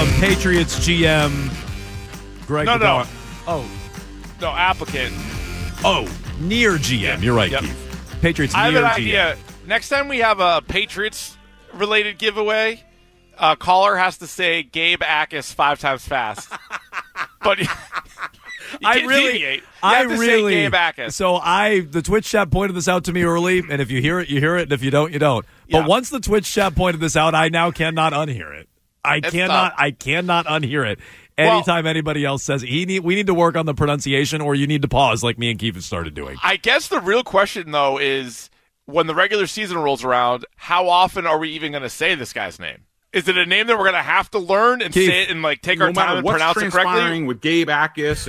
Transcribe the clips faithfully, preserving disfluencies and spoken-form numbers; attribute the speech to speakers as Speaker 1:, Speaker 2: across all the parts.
Speaker 1: Patriots G M Greg
Speaker 2: No,
Speaker 1: Bedard.
Speaker 2: no.
Speaker 1: Oh,
Speaker 2: No, applicant.
Speaker 1: oh, near G M. You're right,
Speaker 2: Yep.
Speaker 1: Keith. Patriots
Speaker 2: I have
Speaker 1: near
Speaker 2: an
Speaker 1: G M.
Speaker 2: idea. Next time we have a Patriots-related giveaway, a caller has to say Gabe Akis five times fast. But you
Speaker 1: I
Speaker 2: can't
Speaker 1: really,
Speaker 2: deviate. You
Speaker 1: I
Speaker 2: have to
Speaker 1: really.
Speaker 2: say Gabe Akis.
Speaker 1: So I, the Twitch chat pointed this out to me early, and if you hear it, you hear it, and if you don't, you don't. But
Speaker 2: Yeah.
Speaker 1: once the Twitch chat pointed this out, I now cannot unhear it. I
Speaker 2: It's
Speaker 1: cannot.
Speaker 2: tough.
Speaker 1: I cannot unhear it.
Speaker 2: Well-
Speaker 1: Anytime anybody else says he need, we need to work on the pronunciation, or you need to pause, like me and Keith have started doing.
Speaker 2: I guess the real question, though, is when the regular season rolls around, how often are we even going to say this guy's name? Is it a name that we're going to have to learn and
Speaker 1: Keith,
Speaker 2: say it and like take
Speaker 3: No
Speaker 2: our time
Speaker 3: matter
Speaker 2: and
Speaker 3: what's
Speaker 2: pronounce it correctly?
Speaker 3: transpiring with Gabe Akis.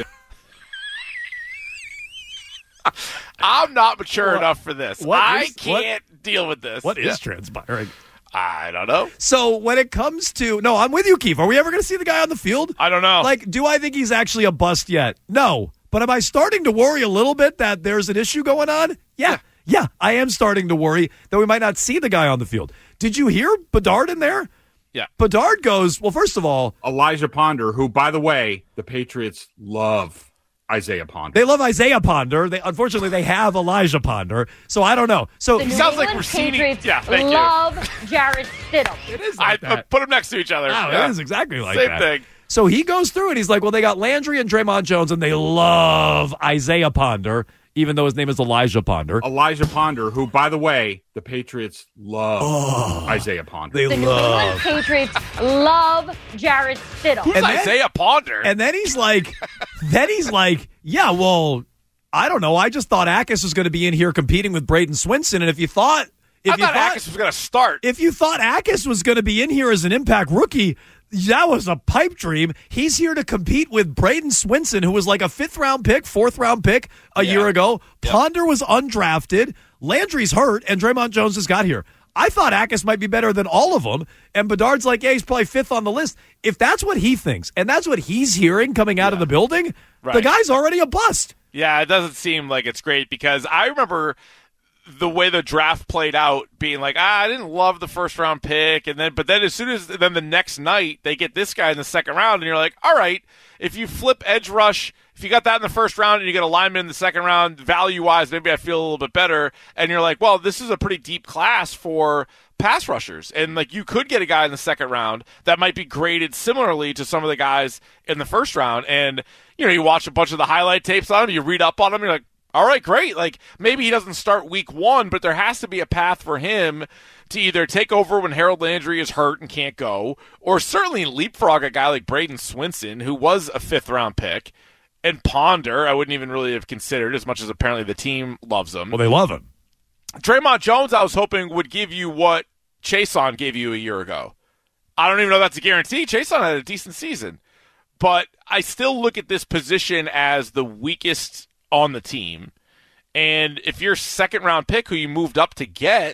Speaker 2: I'm not mature
Speaker 1: What-
Speaker 2: enough for this.
Speaker 1: what
Speaker 2: I
Speaker 1: is- what-
Speaker 2: can't deal with this.
Speaker 1: What is
Speaker 2: Yeah.
Speaker 1: transpiring?
Speaker 2: I don't know.
Speaker 1: So when it comes to no, I'm with you, Keith. Are we ever going to see the guy on the field?
Speaker 2: I don't know.
Speaker 1: Like, do I think he's actually a bust yet? No. But am I starting to worry a little bit that there's an issue going on? Yeah. Yeah, I am starting to worry that we might not see the guy on the field. Did you hear Bedard in there?
Speaker 2: Yeah.
Speaker 1: Bedard goes, well, first of all,
Speaker 3: Elijah Ponder, who, by the way, the Patriots love Isaiah Ponder.
Speaker 1: they love Isaiah Ponder. They unfortunately they have Elijah Ponder. So I don't know. So
Speaker 4: The New
Speaker 2: sounds like
Speaker 4: England
Speaker 2: Rossini-
Speaker 4: Patriots
Speaker 2: Yeah, thank you.
Speaker 4: love Jarrett Stidham.
Speaker 1: it is
Speaker 2: I
Speaker 1: like
Speaker 2: uh,
Speaker 1: that.
Speaker 2: put them next to each other.
Speaker 1: Wow,
Speaker 2: Yeah.
Speaker 1: it is exactly like
Speaker 2: Same
Speaker 1: that.
Speaker 2: thing.
Speaker 1: So he goes through and he's like, well, they got Landry and Draymond Jones, and they love Isaiah Ponder, even though his name is Elijah Ponder.
Speaker 3: Elijah Ponder, who, by the way, the Patriots love Isaiah Ponder.
Speaker 1: They
Speaker 4: The New
Speaker 1: love.
Speaker 4: England Patriots love Jarrett Stidham.
Speaker 2: Who's
Speaker 1: And then-
Speaker 2: Isaiah Ponder?
Speaker 1: And then he's like, then he's like, yeah, well, I don't know. I just thought Akis was going to be in here competing with Braden Swinson, and if you thought, if
Speaker 2: I
Speaker 1: you
Speaker 2: thought
Speaker 1: thought,
Speaker 2: Akis was going to start.
Speaker 1: if you thought Akis was going to be in here as an impact rookie, that was a pipe dream. He's here to compete with Braden Swinson, who was like a fifth round pick, fourth round pick a
Speaker 2: Yeah.
Speaker 1: year ago.
Speaker 2: Yep.
Speaker 1: Ponder was undrafted. Landry's hurt, and Draymond Jones just got here. I thought Akis might be better than all of them, and Bedard's like, yeah, he's probably fifth on the list. If that's what he thinks, and that's what he's hearing coming out of the building, the
Speaker 2: Right.
Speaker 1: guy's already a bust.
Speaker 2: Yeah, it doesn't seem like it's great because I remember the way the draft played out being like, ah, I didn't love the first round pick. And then, but then as soon as, then the next night they get this guy in the second round and you're like, all right, if you flip edge rush, if you got that in the first round and you get a lineman in the second round, value wise, maybe I feel a little bit better. And you're like, well, this is a pretty deep class for pass rushers. And like you could get a guy in the second round that might be graded similarly to some of the guys in the first round. And, you know, you watch a bunch of the highlight tapes on him, you read up on him, you're like, all right, great. Like maybe he doesn't start week one, but there has to be a path for him to either take over when Harold Landry is hurt and can't go, or certainly leapfrog a guy like Braden Swinson, who was a fifth round pick, and Ponder, I wouldn't even really have considered as much as apparently the team loves him.
Speaker 1: Well, they love him.
Speaker 2: Draymond Jones, I was hoping would give you what Chason gave you a year ago. I don't even know if that's a guarantee. Chason had a decent season, but I still look at this position as the weakest on the team. And if your second round pick who you moved up to get,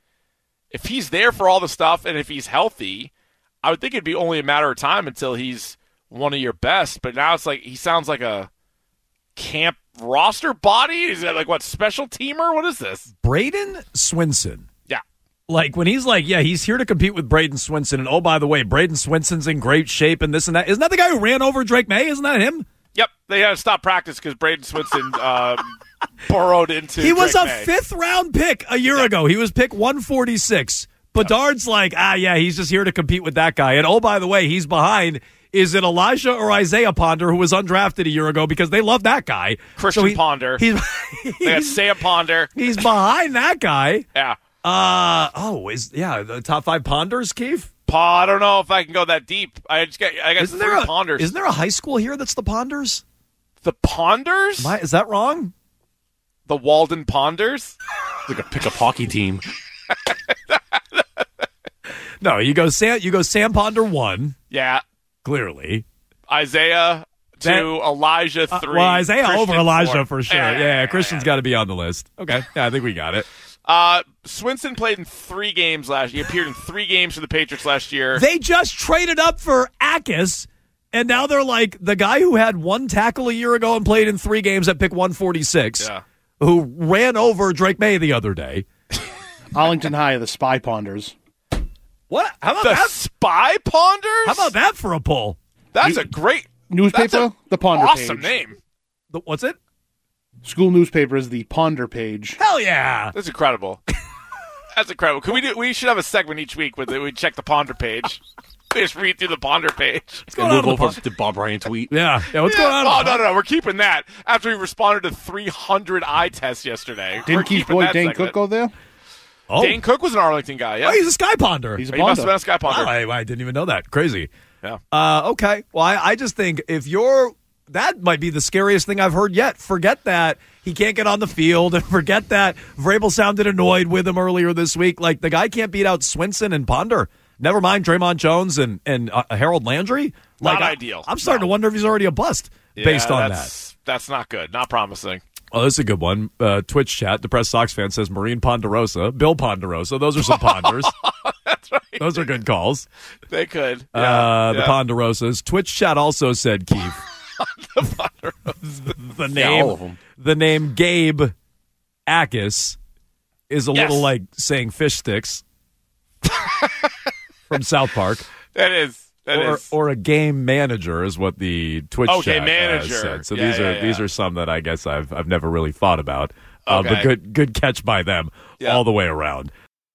Speaker 2: if he's there for all the stuff and if he's healthy, I would think it'd be only a matter of time until he's one of your best. But now it's like he sounds like a camp roster body. Is that like what, special teamer? What is this?
Speaker 1: Braden Swinson.
Speaker 2: Yeah.
Speaker 1: Like when he's like, yeah, he's here to compete with Braden Swinson. And oh, by the way, Braden Swinson's in great shape and this and that. Isn't that the guy who ran over Drake May? Isn't that him?
Speaker 2: Yep, they had to stop practice because Braden Swinson uh, burrowed into.
Speaker 1: He was
Speaker 2: Drake
Speaker 1: a
Speaker 2: May.
Speaker 1: fifth round pick a year ago. He was pick one forty-six. Bedard's like, ah, yeah, he's just here to compete with that guy. And oh, by the way, he's behind. Is it Elijah or Isaiah Ponder, who was undrafted a year ago because they love that guy?
Speaker 2: Christian
Speaker 1: he-
Speaker 2: Ponder.
Speaker 1: He's,
Speaker 2: They got
Speaker 1: he's,
Speaker 2: Sam Ponder.
Speaker 1: he's behind that guy.
Speaker 2: Yeah.
Speaker 1: Uh oh, is yeah the top five Ponders, Keith?
Speaker 2: Pa, I don't know if I can go that deep. I just got I got
Speaker 1: Isn't
Speaker 2: three
Speaker 1: there a
Speaker 2: Ponders.
Speaker 1: isn't there a high school here that's the Ponders?
Speaker 2: the Ponders?
Speaker 1: Am I- is that wrong?
Speaker 2: the Walden Ponders?
Speaker 5: Like a pickup hockey team.
Speaker 1: No, you go Sam. You go Sam Ponder one
Speaker 2: Yeah.
Speaker 1: clearly.
Speaker 2: Isaiah two,
Speaker 1: That-
Speaker 2: Elijah
Speaker 1: Uh,
Speaker 2: three.
Speaker 1: well, Isaiah
Speaker 2: Christian,
Speaker 1: over Elijah
Speaker 2: four.
Speaker 1: for sure. Yeah, yeah, Christian's got to be on the list. Okay, yeah, I think we got it.
Speaker 2: Uh, Swinson played in three games last year. He appeared in three games for the Patriots last year.
Speaker 1: They just traded up for Akis, and now they're like the guy who had one tackle a year ago and played in three games at pick one forty-six,
Speaker 2: Yeah.
Speaker 1: who ran over Drake May the other day.
Speaker 5: Arlington High, the Spy Ponders.
Speaker 1: What? How about
Speaker 2: The
Speaker 1: that?
Speaker 2: Spy Ponders?
Speaker 1: How about that for a poll?
Speaker 2: That's a great
Speaker 5: Newspaper,
Speaker 2: that's a
Speaker 5: the Ponder
Speaker 2: awesome
Speaker 5: page.
Speaker 2: name.
Speaker 1: The, what's it?
Speaker 5: School newspaper is the Ponder page.
Speaker 1: Hell yeah!
Speaker 2: That's incredible. That's incredible. Can we do? We should have a segment each week with it. We check the Ponder page. We just read through the Ponder page.
Speaker 1: What's
Speaker 5: And
Speaker 1: going on
Speaker 5: move
Speaker 1: with the
Speaker 5: over
Speaker 1: pond?
Speaker 5: to Bob Ryan tweet.
Speaker 1: Yeah, yeah. What's
Speaker 2: Yeah.
Speaker 1: going on?
Speaker 2: Oh
Speaker 1: with
Speaker 2: no,
Speaker 1: the
Speaker 2: no, no, we're keeping that after we responded to three hundred eye tests yesterday. We're
Speaker 5: Didn't Keith
Speaker 2: keeping
Speaker 5: Boy
Speaker 2: that
Speaker 5: Dane
Speaker 2: segment.
Speaker 5: Cook go there?
Speaker 1: Oh.
Speaker 2: Dane Cook was an Arlington guy. Yeah,
Speaker 1: Oh, he's a sky ponder.
Speaker 5: He's a
Speaker 2: he must
Speaker 5: Ponder.
Speaker 2: have been a Sky Ponder.
Speaker 1: Wow, I, I didn't even know that. Crazy.
Speaker 2: Yeah.
Speaker 1: Uh, okay. Well, I, I just think if you're that might be the scariest thing I've heard yet. Forget that he can't get on the field, and forget that Vrabel sounded annoyed with him earlier this week. Like, the guy can't beat out Swinson and Ponder. Never mind Draymond Jones and and uh, Harold Landry. Like,
Speaker 2: Not
Speaker 1: I,
Speaker 2: ideal.
Speaker 1: I'm starting
Speaker 2: No.
Speaker 1: to wonder if he's already a bust based
Speaker 2: Yeah,
Speaker 1: on
Speaker 2: that's, that. That's not good. Not promising.
Speaker 1: Oh, this is a good one. Uh, Twitch chat. Depressed Sox fan says Marine Ponderosa, Bill Ponderosa. Those are some ponders.
Speaker 2: That's right.
Speaker 1: Those are good calls.
Speaker 2: They could.
Speaker 1: uh,
Speaker 2: Yeah,
Speaker 1: the
Speaker 2: yeah.
Speaker 1: Ponderosas. Twitch chat also said Keith. the
Speaker 5: Yeah,
Speaker 1: name,
Speaker 5: all of them.
Speaker 1: the name Gabe Akis is a
Speaker 2: Yes.
Speaker 1: little like saying fish sticks from South Park,
Speaker 2: That is. That
Speaker 1: or
Speaker 2: is.
Speaker 1: or a game manager is what the Twitch
Speaker 2: Oh,
Speaker 1: chat
Speaker 2: game
Speaker 1: uh,
Speaker 2: manager.
Speaker 1: said. So
Speaker 2: Yeah,
Speaker 1: these
Speaker 2: yeah,
Speaker 1: are
Speaker 2: yeah.
Speaker 1: these are some that I guess I've I've never really thought about. Uh, but
Speaker 2: Okay.
Speaker 1: good good catch by them
Speaker 2: Yeah.
Speaker 1: all the way around.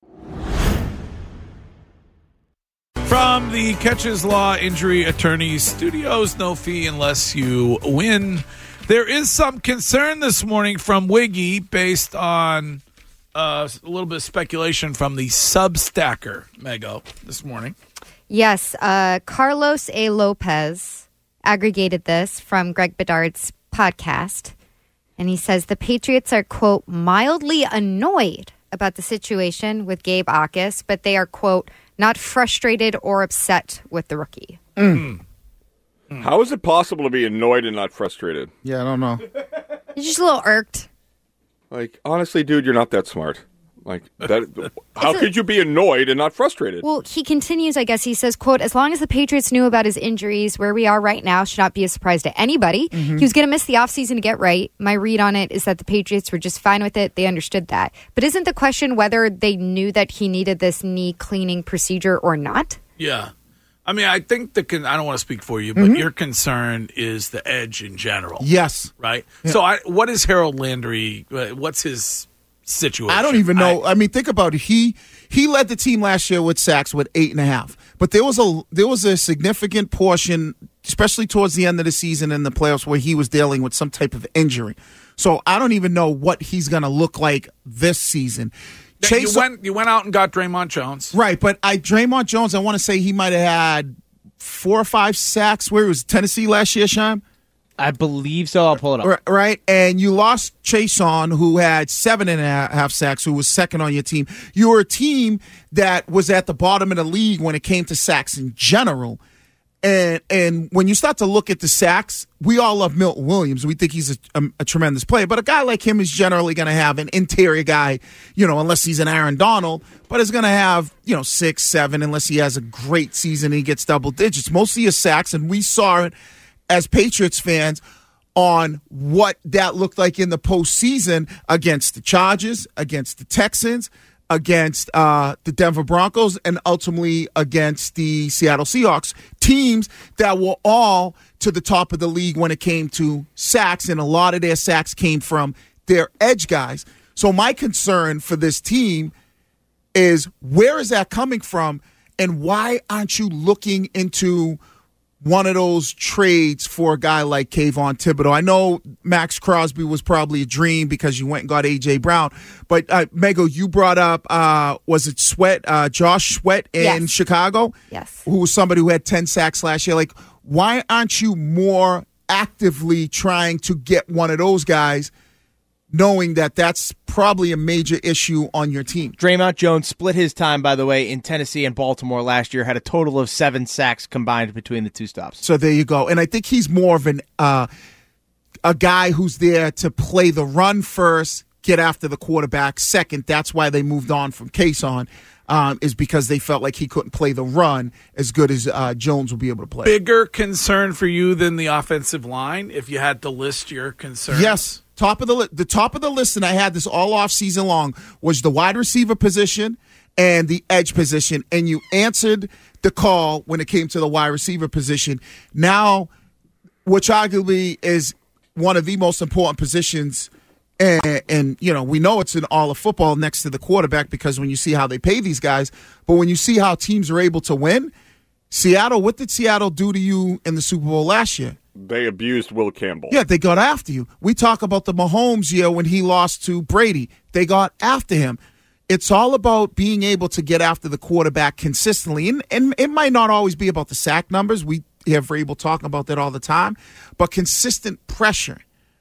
Speaker 6: From the Catches Law Injury Attorneys Studios, no fee unless you win. There is some concern this morning from Wiggy based on uh, a little bit of speculation from the Substacker, Mego, this morning.
Speaker 7: Yes, uh, Carlos A. Lopez aggregated this from Greg Bedard's podcast, and he says the Patriots are, quote, mildly annoyed about the situation with Gabe Akis, but they are, quote, not frustrated or upset with the rookie.
Speaker 8: How is it possible to be annoyed and not frustrated?
Speaker 9: Yeah, I don't know.
Speaker 7: He's just a little irked.
Speaker 8: Like, honestly, dude, you're not that smart. Like, that. How
Speaker 7: It's a-
Speaker 8: could you be annoyed and not frustrated?
Speaker 7: Well, he continues, I guess, he says, quote, as long as the Patriots knew about his injuries, where we are right now should not be a surprise to anybody. He was going to miss the offseason to get right. My read on it is that the Patriots were just fine with it. They understood that. But isn't the question whether they knew that he needed this knee cleaning procedure or not?
Speaker 6: Yeah. I mean, I think the con- I don't want to speak for you, but your concern is the edge in general,
Speaker 9: Yes.
Speaker 6: right? So, I, what is Harold Landry? uh, What's his situation?
Speaker 9: I don't even know. I, mean, think about it. He he led the team last year with sacks with eight and a half. But there was a there was a significant portion, especially towards the end of the season in the playoffs, where he was dealing with some type of injury. So I don't even know what he's going to look like this season.
Speaker 6: You
Speaker 9: Chase,
Speaker 6: went, you went out and got Draymond Jones.
Speaker 9: right? But I Draymond Jones, I want to say he might have had four or five sacks. Where he was Tennessee last year, Sean?
Speaker 10: I believe so. I'll pull it up.
Speaker 9: R- Right, and you lost Chase on, who had seven and a half sacks, who was second on your team. You were a team that was at the bottom of the league when it came to sacks in general. And and when you start to look at the sacks, we all love Milton Williams. We think he's a, a, a tremendous player. But a guy like him is generally going to have an interior guy, you know, unless he's an Aaron Donald, but is going to have, you know, six, seven, unless he has a great season and he gets double digits. Most of your sacks, and we saw it as Patriots fans on what that looked like in the postseason against the Chargers, against the Texans, against uh, the Denver Broncos, and ultimately against the Seattle Seahawks, teams that were all to the top of the league when it came to sacks, and a lot of their sacks came from their edge guys. So my concern for this team is, where is that coming from, and why aren't you looking into one of those trades for a guy like Kayvon Thibodeau? I know Max Crosby was probably a dream because you went and got A J. Brown, but uh, Mego, you brought up, uh, was it Sweat, uh, Josh Sweat in
Speaker 7: Yes.
Speaker 9: Chicago?
Speaker 7: Yes.
Speaker 9: Who was somebody who had ten sacks last year. Like, why aren't you more actively trying to get one of those guys, knowing that that's probably a major issue on your team?
Speaker 10: Draymond Jones split his time, by the way, in Tennessee and Baltimore last year, had a total of seven sacks combined between the two stops.
Speaker 9: So there you go. And I think he's more of an uh, a guy who's there to play the run first, get after the quarterback second. That's why they moved on from Kayvon, um, is because they felt like he couldn't play the run as good as uh, Jones would be able to play.
Speaker 6: Bigger concern for you than the offensive line, if you had to list your concerns?
Speaker 9: Yes. Top of the li- the top of the list, and I had this all off season long, was the wide receiver position and the edge position, and you answered the call when it came to the wide receiver position. Now, which arguably is one of the most important positions, and, and you know, we know it's in all of football next to the quarterback because when you see how they pay these guys, but when you see how teams are able to win, Seattle, what did Seattle do to you in the Super Bowl last year?
Speaker 8: They abused Will Campbell.
Speaker 9: Yeah, they got after you. We talk about the Mahomes year when he lost to Brady. They got after him. It's all about being able to get after the quarterback consistently. And, and it might not always be about the sack numbers. We hear Vrabel talking about that all the time. But consistent pressure.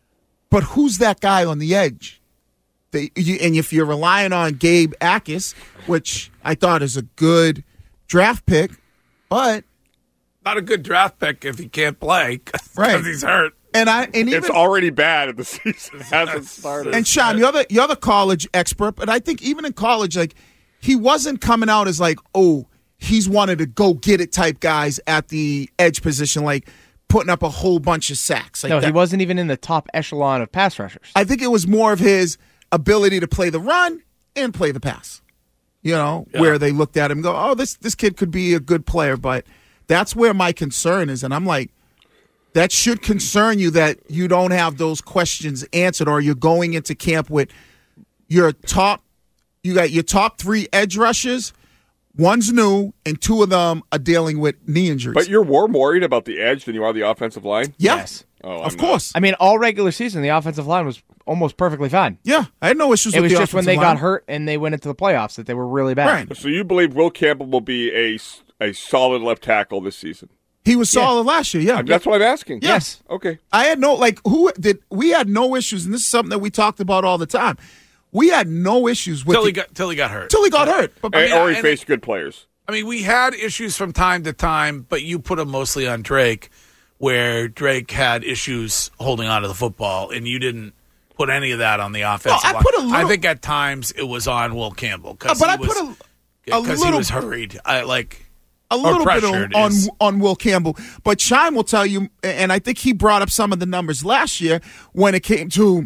Speaker 9: But who's that guy on the edge? They, you, and if you're relying on Gabe Akis, which I thought is a good draft pick, but
Speaker 6: not a good draft pick if he can't play because
Speaker 9: right.
Speaker 6: he's hurt.
Speaker 9: And I and even,
Speaker 8: it's already bad if the season hasn't started.
Speaker 9: And Sean, you're the you're the college expert, but I think even in college, like he wasn't coming out as like, oh, he's one of the go get it type guys at the edge position, like putting up a whole bunch of sacks. Like
Speaker 10: no,
Speaker 9: that.
Speaker 10: he wasn't even in the top echelon of pass rushers.
Speaker 9: I think it was more of his ability to play the run and play the pass. You know, yeah. where they looked at him and go, oh, this this kid could be a good player, but that's where my concern is, and I'm like. That should concern you that you don't have those questions answered, or you're going into camp with your top. You got your top three edge rushers. One's new, and two of them are dealing with knee injuries.
Speaker 8: But you're more worried about the edge than you are the offensive line?
Speaker 9: Yeah.
Speaker 10: Yes.
Speaker 8: Oh,
Speaker 9: of
Speaker 8: I'm
Speaker 9: course.
Speaker 8: Not.
Speaker 10: I mean, all regular season, the offensive line was almost perfectly fine.
Speaker 9: Yeah, I had no issues
Speaker 10: it
Speaker 9: with
Speaker 10: the
Speaker 9: the
Speaker 10: offensive line. It was just when they
Speaker 9: line.
Speaker 10: got hurt and they went into the playoffs that they were really bad.
Speaker 9: Right.
Speaker 8: So you believe Will Campbell will be a, a solid left tackle this season?
Speaker 9: He was solid yeah. last year, yeah.
Speaker 8: That's what I'm asking.
Speaker 9: Yeah.
Speaker 10: Yes.
Speaker 8: Okay.
Speaker 9: I had no, like, who did, we had no issues, and this is something that we talked about all the time. We had no issues with
Speaker 6: Till he
Speaker 9: the,
Speaker 6: got, till he got hurt.
Speaker 9: Till he got hurt. But,
Speaker 8: and,
Speaker 6: I mean,
Speaker 8: or he
Speaker 6: and,
Speaker 8: faced good players.
Speaker 6: I mean, we had issues from time to time, but you put them mostly on Drake, where Drake had issues holding on to the football, and you didn't put any of that on the offensive
Speaker 9: well, I
Speaker 6: line.
Speaker 9: Put a little,
Speaker 6: I think at times it was on Will Campbell.
Speaker 9: Uh, but I
Speaker 6: was,
Speaker 9: put a, a
Speaker 6: Because he was hurried. I like...
Speaker 9: A little bit on, on on Will Campbell. But Shine will tell you, and I think he brought up some of the numbers last year when it came to,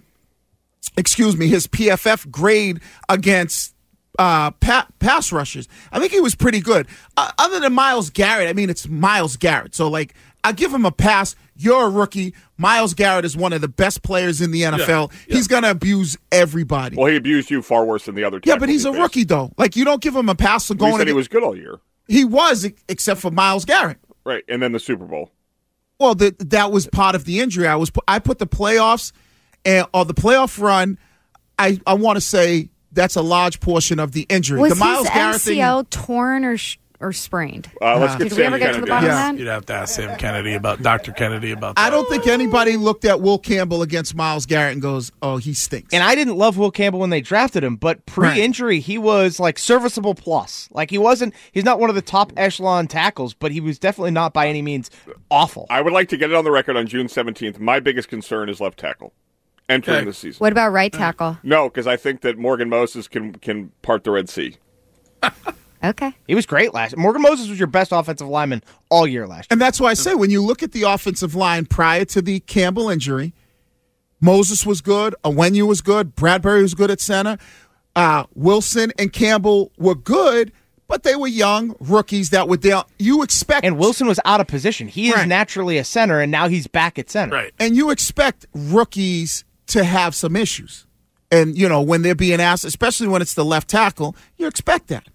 Speaker 9: excuse me, his P F F grade against uh, pa- pass rushers. I think he was pretty good. Uh, other than Myles Garrett, I mean, it's Myles Garrett. So, like, I give him a pass. You're a rookie. Myles Garrett is one of the best players in the N F L. Yeah, yeah. He's going to abuse everybody.
Speaker 8: Well, he abused you far worse than the other
Speaker 9: Yeah, but he's a
Speaker 8: faced.
Speaker 9: rookie, though. Like, you don't give him a pass for
Speaker 8: well,
Speaker 9: going
Speaker 8: he said
Speaker 9: to
Speaker 8: he was good all year.
Speaker 9: He was, except for Myles Garrett.
Speaker 8: Right, and then the Super Bowl.
Speaker 9: Well, the, that was part of the injury. I was I put the playoffs and or the playoff run. I, I want to say that's a large portion of the injury.
Speaker 7: Was
Speaker 9: the Myles
Speaker 7: his
Speaker 9: Garrett
Speaker 7: M C L
Speaker 9: thing,
Speaker 7: torn or sh- or sprained?
Speaker 8: Uh, let's get
Speaker 7: Did
Speaker 8: Sam
Speaker 7: we ever get
Speaker 8: Kennedy.
Speaker 7: to the bottom
Speaker 9: Yeah.
Speaker 7: of that?
Speaker 6: You'd have to ask Sam Kennedy about Doctor Kennedy about that.
Speaker 9: I don't think anybody looked at Will Campbell against Myles Garrett and goes, "Oh, he stinks."
Speaker 10: And I didn't love Will Campbell when they drafted him, but pre-injury, right. he was like serviceable plus. Like he wasn't, he's not one of the top echelon tackles, but he was definitely not by any means awful.
Speaker 8: I would like to get it on the record on June seventeenth. My biggest concern is left tackle entering
Speaker 6: okay.
Speaker 8: the season.
Speaker 7: What about right tackle?
Speaker 8: No, because I think that Morgan Moses can can part the Red Sea.
Speaker 7: Okay.
Speaker 10: He was great last year. Morgan Moses was your best offensive lineman all year last year.
Speaker 9: And that's why I say when you look at the offensive line prior to the Campbell injury, Moses was good, Onwenu was good, Bradbury was good at center, uh, Wilson and Campbell were good, but they were young rookies that were there. You expect
Speaker 10: And Wilson was out of position. He is
Speaker 9: Right.
Speaker 10: naturally a center, and now he's back at center.
Speaker 6: Right.
Speaker 9: and you expect rookies to have some issues. And, you know, when they're being asked, especially when it's the left tackle, you expect that.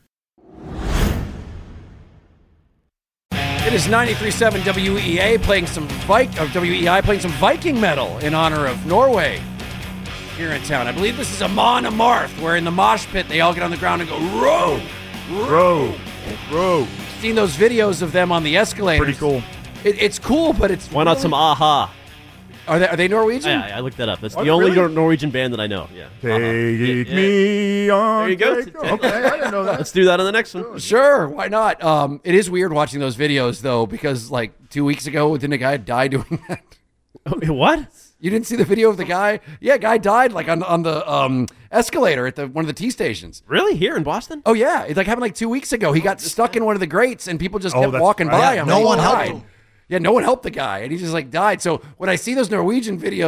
Speaker 11: It is ninety-three point seven W E A playing some Vi- or W E I playing some Viking metal in honor of Norway here in town. I believe this is Amon Amarth, where in the mosh pit they all get on the ground and go, row,
Speaker 1: Row. Row.
Speaker 11: Seen those videos of them on the escalators.
Speaker 1: Pretty cool.
Speaker 11: It, it's cool, but it's
Speaker 12: Why not
Speaker 11: really-
Speaker 12: some Aha?
Speaker 11: Are they are they Norwegian?
Speaker 12: Yeah, I looked that up. That's
Speaker 9: Oh,
Speaker 12: the only
Speaker 9: really?
Speaker 12: Norwegian band that I know. Yeah.
Speaker 1: Take
Speaker 12: Uh-huh. Yeah, yeah.
Speaker 1: me on.
Speaker 12: There you go.
Speaker 1: take- Okay, I didn't know that.
Speaker 12: Let's do that on the next one.
Speaker 11: Sure, why not? Um, it is weird watching those videos though, because like two weeks ago, didn't a guy die doing that?
Speaker 12: What?
Speaker 11: You didn't see the video of the guy? Yeah, guy died like on on the um, escalator at the one of the T stations.
Speaker 12: Really? Here in Boston?
Speaker 11: Oh yeah, it like happened like two weeks ago. He got stuck in one of the grates, and people just
Speaker 1: Oh,
Speaker 11: kept
Speaker 1: that's
Speaker 11: walking
Speaker 1: right.
Speaker 11: by
Speaker 1: Yeah,
Speaker 11: him.
Speaker 9: no
Speaker 11: and he
Speaker 9: one helped
Speaker 11: died.
Speaker 9: him.
Speaker 11: Yeah, no one helped the guy, and he just like died. So when I see those Norwegian videos,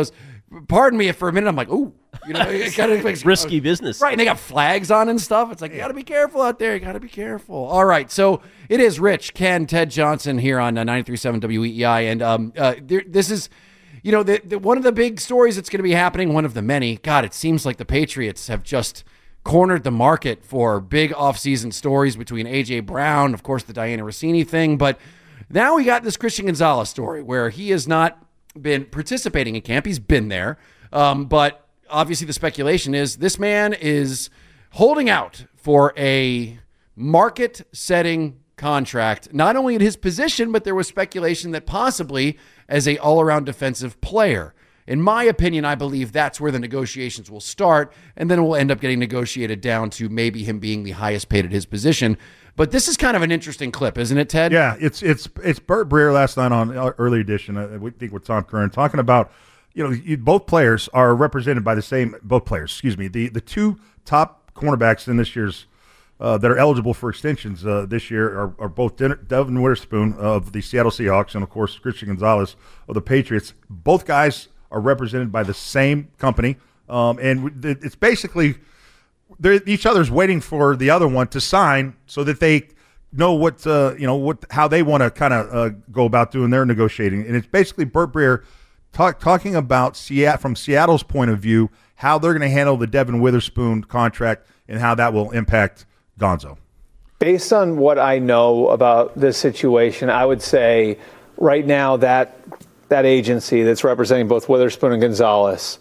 Speaker 11: pardon me if for a minute I'm like, ooh, you know, it kind of makes
Speaker 12: risky business.
Speaker 11: Right, and they got flags on and stuff. It's like, you got to be careful out there. You got to be careful. All right, so it is Rich, Ken, Ted Johnson here on uh, ninety-three point seven W E I, and um, uh, there, this is, you know, the, the, one of the big stories that's going to be happening, one of the many. God, it seems like the Patriots have just cornered the market for big offseason stories between A J. Brown, of course, the Diana Rossini thing, but now we got this Christian Gonzalez story where he has not been participating in camp. He's been there, um, but obviously the speculation is this man is holding out for a market-setting contract, not only in his position, but there was speculation that possibly as a all-around defensive player. In my opinion, I believe that's where the negotiations will start, and then it will end up getting negotiated down to maybe him being the highest paid at his position. But this is kind of an interesting clip, isn't it, Ted?
Speaker 13: Yeah, it's it's it's Burt Breer last night on Early Edition. I we think with Tom Curran talking about, you know, you, both players are represented by the same both players. Excuse me, the the two top cornerbacks in this year's uh, that are eligible for extensions uh, this year are, are both Den- Devin Witherspoon of the Seattle Seahawks and of course Christian Gonzalez of the Patriots. Both guys are represented by the same company, um, and it's basically. They're, each other's waiting for the other one to sign so that they know what uh, you know what how they want to kind of uh, go about doing their negotiating. And it's basically Burt Breer talk, talking about Seattle from Seattle's point of view, how they're going to handle the Devin Witherspoon contract and how that will impact Gonzo.
Speaker 14: Based on what I know about this situation, I would say right now that that agency that's representing both Witherspoon and Gonzalez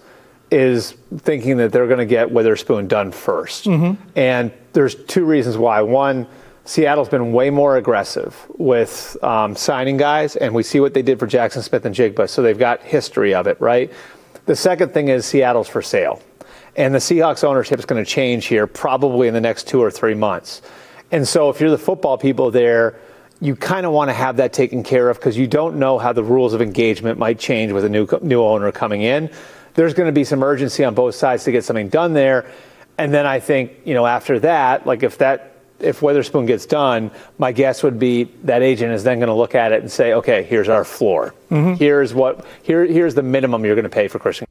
Speaker 14: is thinking that they're going to get Witherspoon done first. Mm-hmm. And there's two reasons why. One, Seattle's been way more aggressive with um, signing guys, and we see what they did for Jackson Smith and Jigba, so they've got history of it, right? The second thing is Seattle's for sale. And the Seahawks ownership is going to change here probably in the next two or three months. And so if you're the football people there, you kind of want to have that taken care of because you don't know how the rules of engagement might change with a new new owner coming in. There's going to be some urgency on both sides to get something done there. And then I think, you know, after that, like if that, if Witherspoon gets done, my guess would be that agent is then going to look at it and say, okay, here's our floor. Mm-hmm. Here's what, here, here's the minimum you're going to pay for Christian.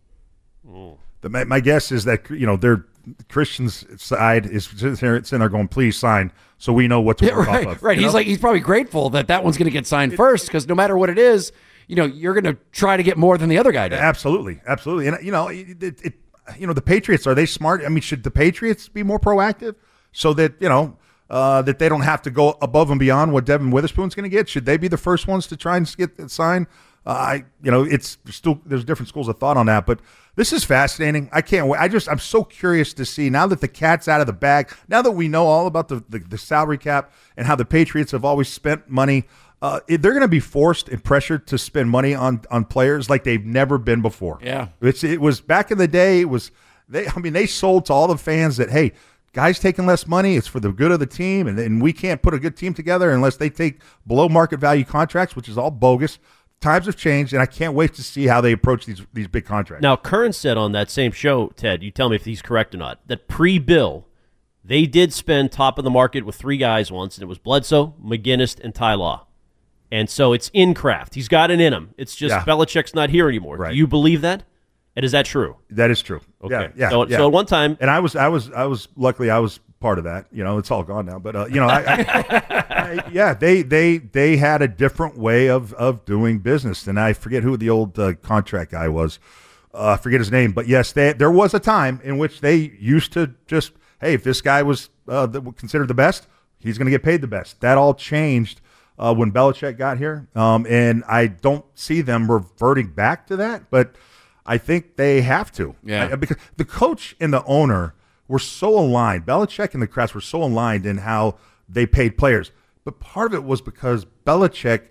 Speaker 13: The, my, my guess is that, you know, their Christian's side is sitting there going, please sign so we know what to work
Speaker 11: yeah, right,
Speaker 13: off of.
Speaker 11: Right. He's
Speaker 13: know?
Speaker 11: like, he's probably grateful that that one's going to get signed first because no matter what it is, you know, you're going to try to get more than the other guy did.
Speaker 13: Absolutely, absolutely. And, you know, it, it, it, you know, the Patriots, are they smart? I mean, should the Patriots be more proactive so that, you know, uh, that they don't have to go above and beyond what Devin Witherspoon's going to get? Should they be the first ones to try and get it signed? Uh, I, you know, it's still, there's different schools of thought on that, but this is fascinating. I can't wait. I just, I'm so curious to see now that the cat's out of the bag, now that we know all about the, the, the salary cap and how the Patriots have always spent money. Uh, they're going to be forced and pressured to spend money on, on players like they've never been before.
Speaker 11: Yeah,
Speaker 13: it's it was back in the day. It was they. I mean, they sold to all the fans that hey, guys taking less money. It's for the good of the team, and, and we can't put a good team together unless they take below market value contracts, which is all bogus. Times have changed, and I can't wait to see how they approach these these big contracts.
Speaker 12: Now, Curran said on that same show, Ted, you tell me if he's correct or not, that pre-bill they did spend top of the market with three guys once, and it was Bledsoe, McGinnis, and Ty Law. And so it's in Kraft. He's got it in him. It's just
Speaker 13: Yeah.
Speaker 12: Belichick's not here anymore.
Speaker 13: Right.
Speaker 12: Do you believe that? And is that true?
Speaker 13: That is true.
Speaker 12: Okay.
Speaker 13: Yeah, yeah,
Speaker 12: So,
Speaker 13: yeah.
Speaker 12: so at one time,
Speaker 13: and I was, I was, I was. Luckily, I was part of that. You know, it's all gone now. But uh, you know, I, I, I, yeah, they, they, they had a different way of of doing business, and I forget who the old uh, contract guy was. Uh, I forget his name, but yes, they, there was a time in which they used to just, hey, if this guy was uh, the, considered the best, he's going to get paid the best. That all changed uh, when Belichick got here, um, and I don't see them reverting back to that, but I think they have to.
Speaker 11: Yeah.
Speaker 13: I- because the coach and the owner were so aligned. Belichick and the Krafts were so aligned in how they paid players. But part of it was because Belichick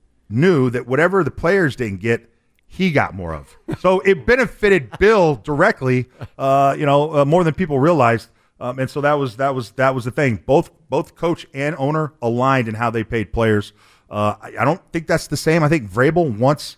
Speaker 13: knew that whatever the players didn't get, he got more of. So it benefited Bill directly, uh, you know, uh, more than people realized. Um, and so that was that was that was the thing. Both both coach and owner aligned in how they paid players. Uh, I, I don't think that's the same. I think Vrabel wants.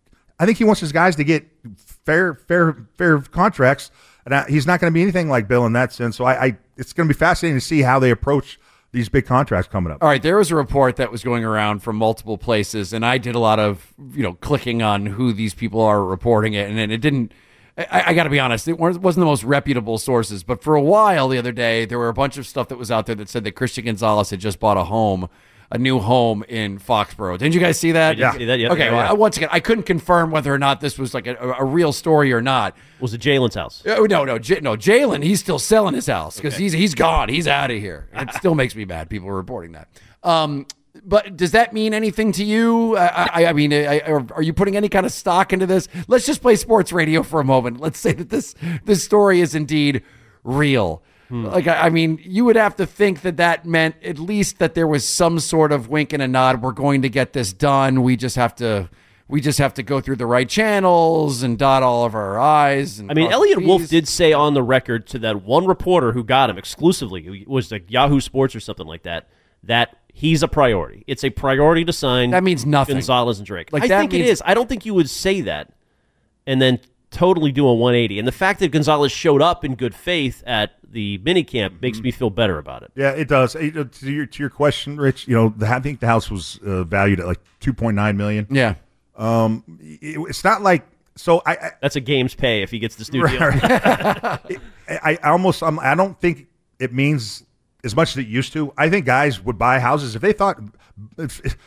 Speaker 13: I think he wants his guys to get fair, fair, fair contracts, and I, he's not going to be anything like Bill in that sense. So I, I it's going to be fascinating to see how they approach these big contracts coming up.
Speaker 11: All right, there was a report that was going around from multiple places, and I did a lot of, you know, clicking on who these people are reporting it, and it didn't I, I got to be honest, it wasn't the most reputable sources, but for a while the other day, there were a bunch of stuff that was out there that said that Christian Gonzalez had just bought a home, a new home in Foxborough. Didn't you guys see that?
Speaker 12: I did see that, yeah.
Speaker 11: Okay,
Speaker 12: Yeah,
Speaker 11: well,
Speaker 12: yeah.
Speaker 11: once again, I couldn't confirm whether or not this was like a, a real story or not.
Speaker 12: Was it Jalen's house?
Speaker 11: Oh, no, no, J- no. Jalen, he's still selling his house because
Speaker 12: Okay.
Speaker 11: he's he's gone. He's out of here. It still makes me mad. People are reporting that. Um, but does that mean anything to you? I, I, I mean, I, I, are you putting any kind of stock into this? Let's just play sports radio for a moment. Let's say that this this story is indeed real.
Speaker 12: Hmm.
Speaker 11: Like, I, I mean, you would have to think that that meant at least that there was some sort of wink and a nod. We're going to get this done. We just have to. We just have to go through the right channels and dot all of our I's. And
Speaker 12: I mean,
Speaker 11: cross
Speaker 12: Elliot
Speaker 11: T's.
Speaker 12: Wolf did say on the record to that one reporter who got him exclusively, it was like Yahoo Sports or something like that, that he's a priority. It's a priority to sign.
Speaker 11: That means nothing.
Speaker 12: Gonzalez and Drake.
Speaker 11: Like,
Speaker 12: I
Speaker 11: that
Speaker 12: think
Speaker 11: means-
Speaker 12: it is. I don't think you would say that and then totally do a one eighty. And the fact that Gonzalez showed up in good faith at the minicamp makes me feel better about it.
Speaker 13: Yeah, it does. Uh, To your to your question, Rich, you know, the, I think the house was uh, valued at like two point nine million.
Speaker 11: Yeah.
Speaker 13: Um, it, it's not like so. I, I
Speaker 12: That's a game's pay if he gets this new deal.
Speaker 13: It- I, I almost um, I don't think it means as much as it used to. I think guys would buy houses if they thought. If, if,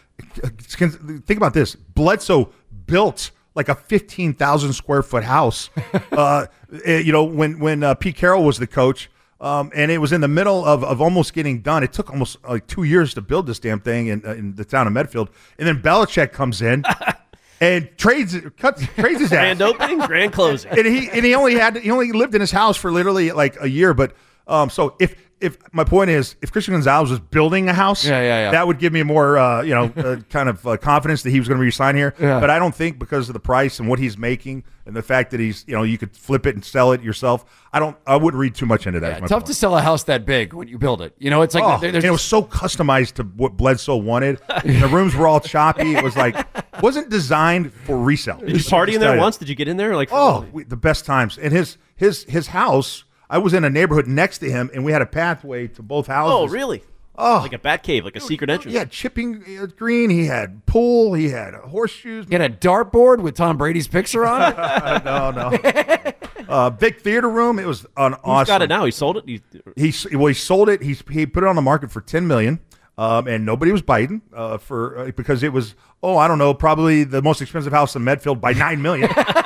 Speaker 13: think about this: Bledsoe built like a fifteen thousand square foot house. uh, eh, you know, when when uh, Pete Carroll was the coach. Um, and it was in the middle of, of almost getting done. It took almost like two years to build this damn thing in, uh, in the town of Medfield. And then Belichick comes in and trades cuts trades his ass.
Speaker 12: Grand opening, grand closing.
Speaker 13: And he and he only had he only lived in his house for literally like a year. But um, so if if my point is if Christian Gonzalez was building a house,
Speaker 11: Yeah, yeah, yeah.
Speaker 13: that would give me more uh, you know uh, kind of uh, confidence that he was going to resign here.
Speaker 11: Yeah.
Speaker 13: But I don't think because of the price and what he's making and the fact that he's you know you could flip it and sell it yourself. I don't. I wouldn't read too much into that.
Speaker 11: Yeah,
Speaker 13: is my
Speaker 11: tough
Speaker 13: point.
Speaker 11: to sell a house that big when you build it. You know, it's like
Speaker 13: Oh,
Speaker 11: there-
Speaker 13: and
Speaker 11: there's
Speaker 13: it was so customized to what Bledsoe wanted. The rooms were all choppy. It was like wasn't designed for resale.
Speaker 12: Did you party in there once? Did you get in there? Like,
Speaker 13: Oh, we, the best times. And his his his house. I was in a neighborhood next to him, and we had a pathway to both houses.
Speaker 12: oh, really?
Speaker 13: Oh,
Speaker 12: Like a bat cave, like a secret entrance.
Speaker 13: he had chipping uh, green. He had pool. He had horseshoes.
Speaker 11: You had a dartboard with Tom Brady's picture on it.
Speaker 13: no, no. Uh, big theater room. It was an
Speaker 12: Who's
Speaker 13: awesome.
Speaker 12: got it now? He sold it? He,
Speaker 13: He s- well, he sold it. He he put it on the market for ten million, um, and nobody was biting uh, for uh, because it was oh I don't know probably the most expensive house in Medfield by nine million.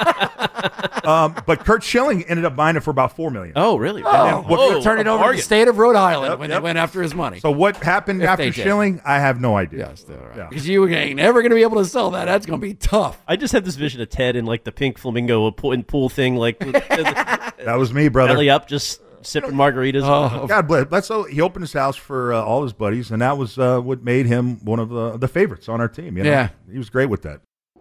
Speaker 13: um, but Kurt Schilling ended up buying it for about four million.
Speaker 12: oh, really?
Speaker 11: Oh,
Speaker 13: then what-
Speaker 11: we're gonna turn it over to the
Speaker 12: bargain.
Speaker 11: state of Rhode Island
Speaker 13: Yep,
Speaker 11: when
Speaker 13: yep.
Speaker 11: they went after his money.
Speaker 13: So what happened
Speaker 11: If
Speaker 13: after
Speaker 11: they did.
Speaker 13: Schilling? I have no idea.
Speaker 11: Yes, all right.
Speaker 13: Yeah.
Speaker 11: Because you ain't never going to be able to sell that. That's going to be tough.
Speaker 12: I just have this vision of Ted in like the pink flamingo pool, in pool thing, like with the
Speaker 13: That was me, brother.
Speaker 12: belly up, just sipping margaritas.
Speaker 11: Oh,
Speaker 13: God bless. That's so he opened his house for uh, all his buddies, and that was uh, what made him one of the, the favorites on our team. You know?
Speaker 11: Yeah.
Speaker 13: he was great with that.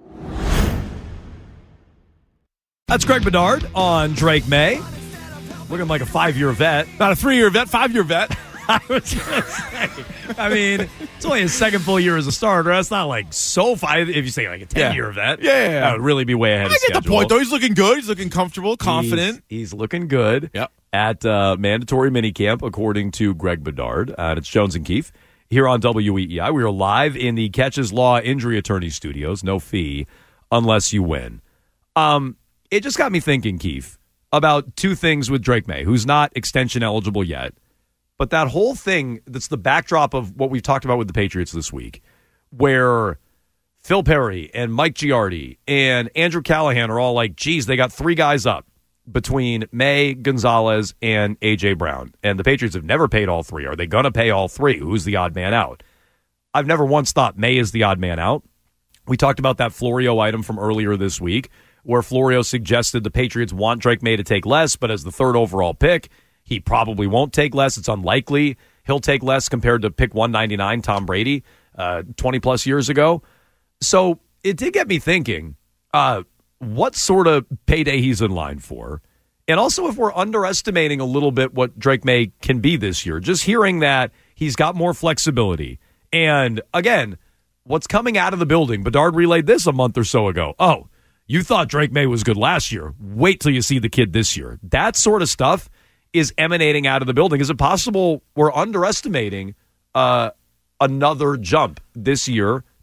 Speaker 1: That's Greg Bedard on Drake May. Looking like a five-year vet.
Speaker 6: Not a three-year vet, five-year vet.
Speaker 1: I was going to say. I mean, it's only his second full year as a starter. That's not like so five. If you say like a ten-year vet,
Speaker 6: Yeah, yeah, yeah.
Speaker 1: that would really be way ahead
Speaker 6: I
Speaker 1: of
Speaker 6: get the
Speaker 1: schedule.
Speaker 6: point, though. He's looking good. He's looking comfortable, confident.
Speaker 1: He's, he's looking good
Speaker 6: Yep.
Speaker 1: at uh, mandatory minicamp, according to Greg Bedard. Uh, and it's Jones and Keefe here on W E E I. We are live in the Catches Law Injury Attorney Studios. No fee unless you win. Um, it just got me thinking, Keefe, about two things with Drake May, who's not extension eligible yet. But that whole thing that's the backdrop of what we've talked about with the Patriots this week, where Phil Perry and Mike Giardi and Andrew Callahan are all like, geez, they got three guys up between May, Gonzalez, and A J. Brown. And the Patriots have never paid all three. Are they going to pay all three? Who's the odd man out? I've never once thought May is the odd man out. We talked about that Florio item from earlier this week, where Florio suggested the Patriots want Drake May to take less, but as the third overall pick, he probably won't take less. It's unlikely he'll take less compared to pick one ninety-nine, Tom Brady, uh, twenty-plus years ago. So it did get me thinking, uh, what sort of payday he's in line for. And also if we're underestimating a little bit what Drake May can be this year. Just hearing that he's got more flexibility. And, again, what's coming out of the building, Bedard relayed this a month or so ago. Oh, you thought Drake May was good last year. Wait till you see the kid this year. That sort of stuff is emanating out of the building. Is it possible we're underestimating uh, another jump this year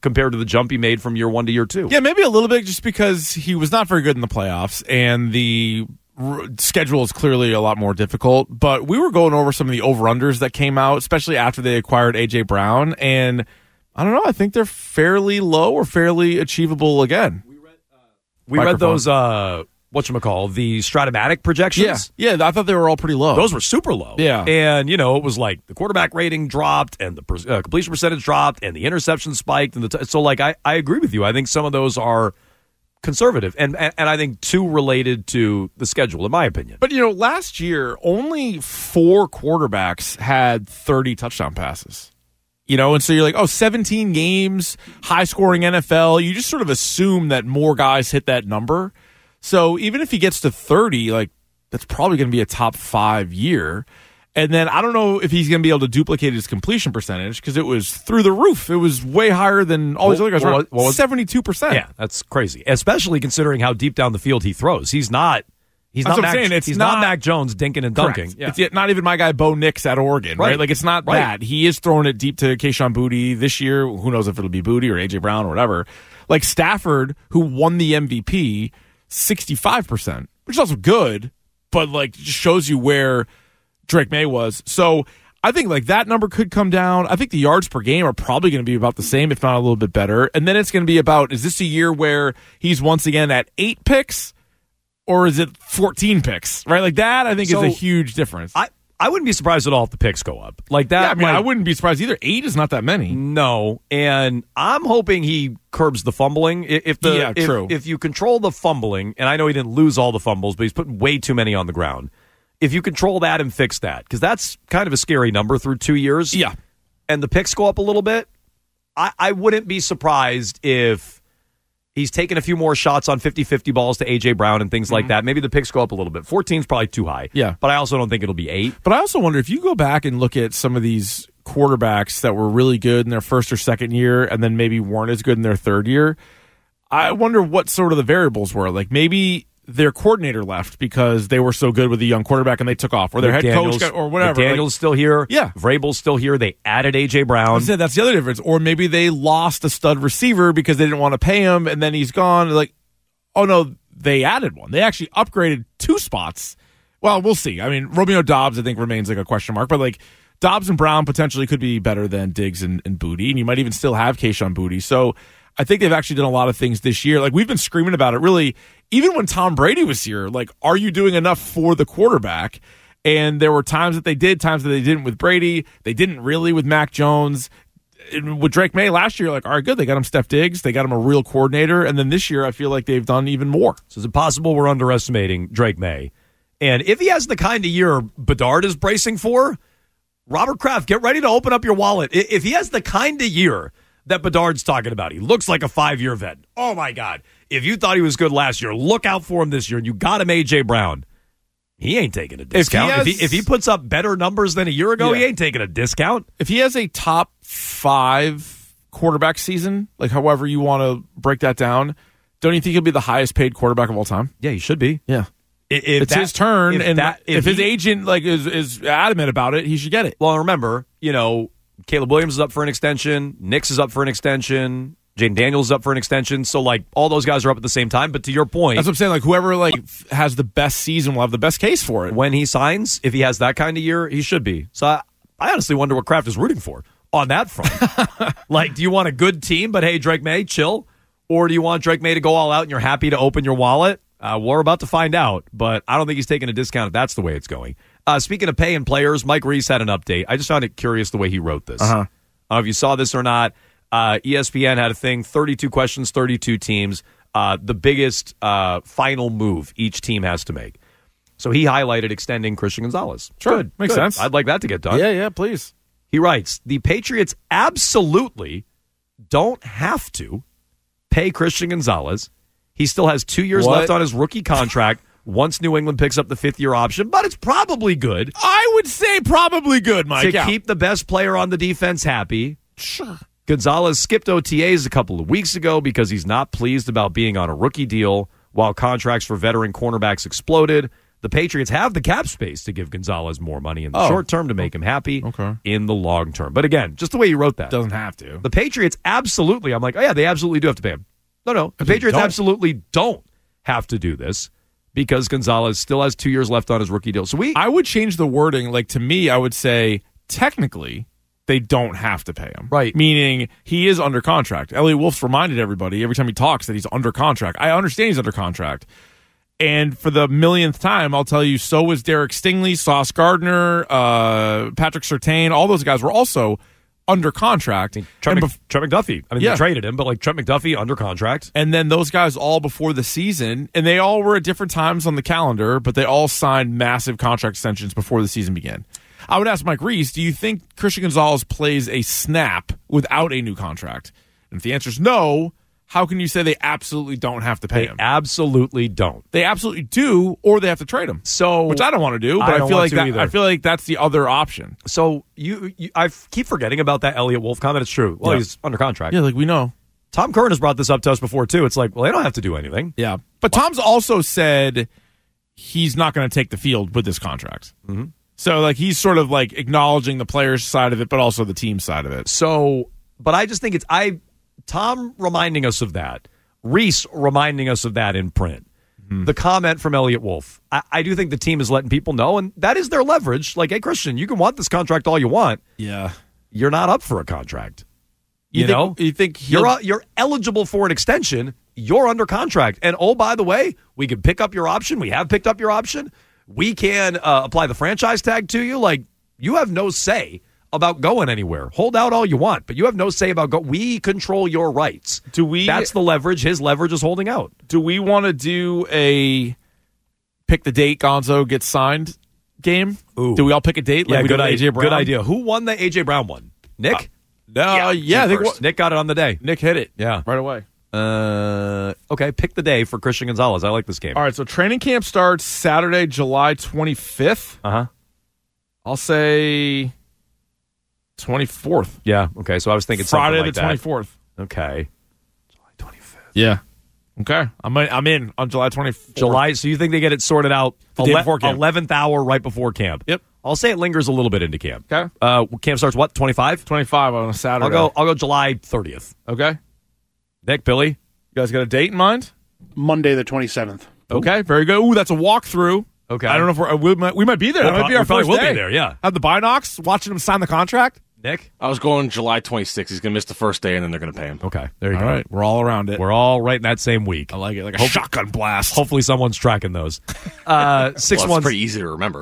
Speaker 1: compared to the jump he made from year one to year two.
Speaker 6: Yeah, maybe a little bit just because he was not very good in the playoffs and the r- schedule is clearly a lot more difficult. But we were going over some of the over-unders that came out, especially after they acquired A J. Brown. And I don't know, I think they're fairly low or fairly achievable again.
Speaker 1: We read, uh, we read those, uh, whatchamacall, the Stratomatic projections.
Speaker 6: Yeah, yeah, I thought they were all pretty low.
Speaker 1: Those were super low.
Speaker 6: Yeah.
Speaker 1: And, you know, it was like the quarterback rating dropped and the per- uh, completion percentage dropped and the interception spiked. and the t- So, like, I, I agree with you. I think some of those are conservative and, and, and I think too related to the schedule, in my opinion.
Speaker 6: But, you know, last year, only four quarterbacks had thirty touchdown passes. You know, and so you're like, oh, seventeen games, high-scoring N F L. You just sort of assume that more guys hit that number. So even if he gets to thirty, like, that's probably going to be a top five year. And then I don't know if he's going to be able to duplicate his completion percentage because it was through the roof. It was way higher than all these other guys.
Speaker 1: What, what was,
Speaker 6: seventy-two percent.
Speaker 1: Yeah, that's crazy, especially considering how deep down the field he throws. He's not He's
Speaker 6: That's
Speaker 1: not
Speaker 6: what I'm
Speaker 1: Mac,
Speaker 6: saying. It's
Speaker 1: he's
Speaker 6: not,
Speaker 1: not Mac Jones dinking and dunking.
Speaker 6: Correct.
Speaker 1: Yeah.
Speaker 6: It's yet not even my guy Bo Nix at Oregon, right?
Speaker 1: Right.
Speaker 6: Like it's not
Speaker 1: Right.
Speaker 6: that. He is throwing it deep to Kayshon Boutte this year. Who knows if it'll be Boutte or A J Brown or whatever. Like Stafford, who won the M V P, sixty-five percent, which is also good, but like just shows you where Drake May was. So I think like that number could come down. I think the yards per game are probably going to be about the same, if not a little bit better. And then it's going to be about, is this a year where he's once again at eight picks? Or is it fourteen picks, right? Like that, I think
Speaker 1: So,
Speaker 6: is a huge difference.
Speaker 1: I, I wouldn't be surprised at all if the picks go up. Like that.
Speaker 6: Yeah, I mean,
Speaker 1: like-
Speaker 6: I wouldn't be surprised either. Eight is not that many.
Speaker 1: No, and I'm hoping he curbs the fumbling. I- If the
Speaker 6: Yeah,
Speaker 1: if,
Speaker 6: true.
Speaker 1: if you control the fumbling, and I know he didn't lose all the fumbles, but he's putting way too many on the ground. If you control that and fix that, because that's kind of a scary number through two years.
Speaker 6: Yeah,
Speaker 1: and the picks go up a little bit. I, I wouldn't be surprised if he's taken a few more shots on fifty-fifty balls to A J. Brown and things like that. Maybe the picks go up a little bit. fourteen is probably too high.
Speaker 6: Yeah.
Speaker 1: But I also don't think it'll be eight.
Speaker 6: But I also wonder if you go back and look at some of these quarterbacks that were really good in their first or second year and then maybe weren't as good in their third year, I wonder what sort of the variables were. Like maybe their coordinator left because they were so good with the young quarterback and they took off, or their head
Speaker 1: McDaniels-
Speaker 6: coach got, or whatever.
Speaker 1: McDaniel's
Speaker 6: Like,
Speaker 1: still here.
Speaker 6: Yeah.
Speaker 1: Vrabel's still here. They added A J. Brown.
Speaker 6: I said that's the other difference. Or maybe they lost a stud receiver because they didn't want to pay him, and then he's gone. Like, oh no, they added one. They actually upgraded two spots. Well, we'll see. I mean, Romeo Dobbs, I think, remains like a question mark, but like Dobbs and Brown potentially could be better than Diggs and, and Boutte, and you might even still have Kayshon Boutte. So I think they've actually done a lot of things this year. Like we've been screaming about it, really, even when Tom Brady was here. Like, are you doing enough for the quarterback? And there were times that they did, times that they didn't with Brady. They didn't really with Mac Jones. And with Drake May last year, like, all right, good. They got him Steph Diggs. They got him a real coordinator. And then this year, I feel like they've done even more.
Speaker 1: So is it possible we're underestimating Drake May? And if he has the kind of year Bedard is bracing for, Robert Kraft, get ready to open up your wallet. I- If he has the kind of year that Bedard's talking about, he looks like a five-year vet. Oh, my God. If you thought he was good last year, look out for him this year. And you got him A J. Brown. He ain't taking a discount. If he,
Speaker 6: has-
Speaker 1: if he, if he puts up better numbers than a year ago,
Speaker 6: Yeah.
Speaker 1: he ain't taking a discount.
Speaker 6: If he has a top five quarterback season, like however you want to break that down, don't you think he'll be the highest paid quarterback of all time?
Speaker 1: Yeah, he should be.
Speaker 6: Yeah.
Speaker 1: If, if
Speaker 6: it's
Speaker 1: that-
Speaker 6: his turn,
Speaker 1: if
Speaker 6: and
Speaker 1: that-
Speaker 6: if,
Speaker 1: if
Speaker 6: his
Speaker 1: he-
Speaker 6: agent like is, is adamant about it, he should get it.
Speaker 1: Well, remember, you know, Caleb Williams is up for an extension. Nix is up for an extension. Jaden Daniels is up for an extension. So, like, all those guys are up at the same time. But to your point,
Speaker 6: That's what I'm saying. Like whoever like f- has the best season will have the best case for it.
Speaker 1: when he signs, if he has that kind of year, he should be. So I, I honestly wonder what Kraft is rooting for on that front. Like, do you want a good team, but hey, Drake May, chill? Or do you want Drake May to go all out and you're happy to open your wallet? Uh, we're about to find out, but I don't think he's taking a discount if that's the way it's going. Uh, speaking of paying players, Mike Reese had an update. I just found it curious the way he wrote this.
Speaker 6: Uh-huh.
Speaker 1: I don't know if you saw this or not. Uh, E S P N had a thing, thirty-two questions, thirty-two teams, uh, the biggest uh, final move each team has to make. So he highlighted extending Christian Gonzalez.
Speaker 6: Sure.
Speaker 1: Good.
Speaker 6: Makes
Speaker 1: Good.
Speaker 6: sense.
Speaker 1: I'd like that to get done.
Speaker 6: Yeah, yeah, please.
Speaker 1: He writes, the Patriots absolutely don't have to pay Christian Gonzalez. He still has two years
Speaker 6: What?
Speaker 1: left on his rookie contract once New England picks up the fifth-year option, but it's probably good
Speaker 6: I would say probably good, Mike.
Speaker 1: to
Speaker 6: yeah.
Speaker 1: keep the best player on the defense happy.
Speaker 6: Sure.
Speaker 1: Gonzalez skipped O T As a couple of weeks ago because he's not pleased about being on a rookie deal while contracts for veteran cornerbacks exploded. The Patriots have the cap space to give Gonzalez more money in the
Speaker 6: Oh.
Speaker 1: short term to make him happy
Speaker 6: Okay.
Speaker 1: in the long term. But again, just the way you wrote that.
Speaker 6: Doesn't have to.
Speaker 1: The Patriots absolutely, I'm like, oh, yeah, they absolutely do have to pay him. No, no. The
Speaker 6: They
Speaker 1: Patriots
Speaker 6: don't.
Speaker 1: absolutely don't have to do this because Gonzalez still has two years left on his rookie deal. So we.
Speaker 6: I would change the wording. Like, to me, I would say technically they don't have to pay him.
Speaker 1: Right.
Speaker 6: Meaning he is under contract. Elliot Wolf's reminded everybody every time he talks that he's under contract. I understand he's under contract. And for the millionth time, I'll tell you, so was Derek Stingley, Sauce Gardner, uh, Patrick Surtain. All those guys were also under contract.
Speaker 1: Trent,
Speaker 6: And
Speaker 1: Mc, Trent McDuffie. I mean,
Speaker 6: Yeah.
Speaker 1: they traded him, but like Trent McDuffie under contract.
Speaker 6: And then those guys all before the season, and they all were at different times on the calendar, but they all signed massive contract extensions before the season began. I would ask Mike Reese, do you think Christian Gonzalez plays a snap without a new contract? And if the answer is no, how can you say they absolutely don't have to pay
Speaker 1: They
Speaker 6: him?
Speaker 1: absolutely don't.
Speaker 6: They absolutely do, or they have to trade him.
Speaker 1: So,
Speaker 6: which I don't want to do, but
Speaker 1: I
Speaker 6: I,
Speaker 1: don't
Speaker 6: feel
Speaker 1: want
Speaker 6: like
Speaker 1: to
Speaker 6: that,
Speaker 1: either.
Speaker 6: I feel like that's the other option.
Speaker 1: So you, you I f- keep forgetting about that Elliot Wolf comment. It's true. Well,
Speaker 6: Yeah.
Speaker 1: he's under contract.
Speaker 6: Yeah, like we know.
Speaker 1: Tom Curran has brought this up to us before too. It's like, well, they don't have to do anything.
Speaker 6: Yeah, but Tom's also said he's not going to take the field with this contract.
Speaker 1: Mm-hmm.
Speaker 6: So, like, he's sort of like acknowledging the players' side of it, but also the team side of it.
Speaker 1: So, but I just think it's I Tom reminding us of that, Reese reminding us of that in print.
Speaker 6: Mm-hmm.
Speaker 1: The comment from Elliot Wolf. I, I do think the team is letting people know, and that is their leverage. Like, hey, Christian, you can want this contract all you want.
Speaker 6: Yeah,
Speaker 1: you're not up for a contract. You,
Speaker 6: You think-
Speaker 1: know,
Speaker 6: you think
Speaker 1: you're
Speaker 6: he'll-
Speaker 1: uh, you're eligible for an extension. You're under contract, and oh, by the way, we can pick up your option. We have picked up your option. We can uh, apply the franchise tag to you. Like, you have no say about going anywhere. Hold out all you want, but you have no say about go. We control your rights.
Speaker 6: Do we?
Speaker 1: That's the leverage. His leverage is holding out.
Speaker 6: Do we want to do a pick the date Gonzo gets signed game?
Speaker 1: Ooh.
Speaker 6: Do we all pick a date? Like
Speaker 1: Yeah,
Speaker 6: we
Speaker 1: good,
Speaker 6: did
Speaker 1: I-
Speaker 6: A J Brown?
Speaker 1: good idea. Who won the A J Brown one? Nick?
Speaker 6: No, yeah, I think
Speaker 1: first. Nick got it on the day.
Speaker 6: Nick hit it.
Speaker 1: Yeah,
Speaker 6: right away.
Speaker 1: Uh, okay, pick the day for Christian Gonzalez. I like this game.
Speaker 6: All right, so training camp starts Saturday, July twenty-fifth.
Speaker 1: Uh huh.
Speaker 6: I'll say twenty-fourth.
Speaker 1: Yeah. Okay. So I was thinking
Speaker 6: Friday
Speaker 1: something like
Speaker 6: the
Speaker 1: that.
Speaker 6: twenty-fourth.
Speaker 1: Okay.
Speaker 6: Yeah. Okay. I'm in, I'm in on July twenty-fourth.
Speaker 1: July. So you think they get it sorted out
Speaker 6: The day before camp.
Speaker 1: eleventh hour right before camp?
Speaker 6: Yep.
Speaker 1: I'll say it lingers a little bit into camp.
Speaker 6: Okay.
Speaker 1: Uh, camp starts what? twenty-five?
Speaker 6: twenty-five on a Saturday.
Speaker 1: I'll go. I'll go July thirtieth.
Speaker 6: Okay.
Speaker 1: Nick, Billy,
Speaker 6: You guys got a date in mind?
Speaker 5: Monday the twenty-seventh.
Speaker 6: Okay. Very good. Ooh, that's a walkthrough.
Speaker 1: Okay.
Speaker 6: I don't know if we're, we might we might be there.
Speaker 1: We'll
Speaker 6: That might be
Speaker 1: pro-
Speaker 6: our
Speaker 1: we probably
Speaker 6: first
Speaker 1: will
Speaker 6: day.
Speaker 1: be there, yeah.
Speaker 6: Have the Binocs watching him sign the contract.
Speaker 1: Nick,
Speaker 15: I was going July twenty-sixth. He's going to miss the first day, and then they're going to pay him.
Speaker 1: okay, there you
Speaker 6: All
Speaker 1: go.
Speaker 6: right, we're all around it.
Speaker 1: We're all right in that same week.
Speaker 6: I like it, like a shotgun blast.
Speaker 1: Hopefully, someone's tracking those. Uh, six
Speaker 15: Well,
Speaker 1: one
Speaker 15: it's pretty easy to remember.